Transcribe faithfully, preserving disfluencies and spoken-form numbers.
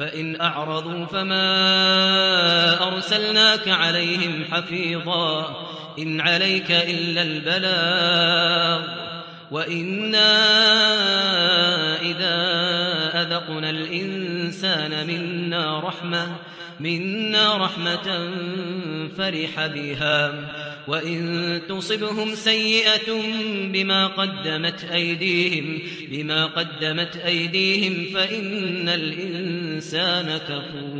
فإن أعرضوا فما أرسلناك عليهم حفيظا إن عليك إلا البلاغ وإنا إذا أذقنا الإنسان منا رحمة منا رحمة فرح بها وإن تصبهم سيئة بما قدمت أيديهم بما قدمت أيديهم فإن الإنسان كفور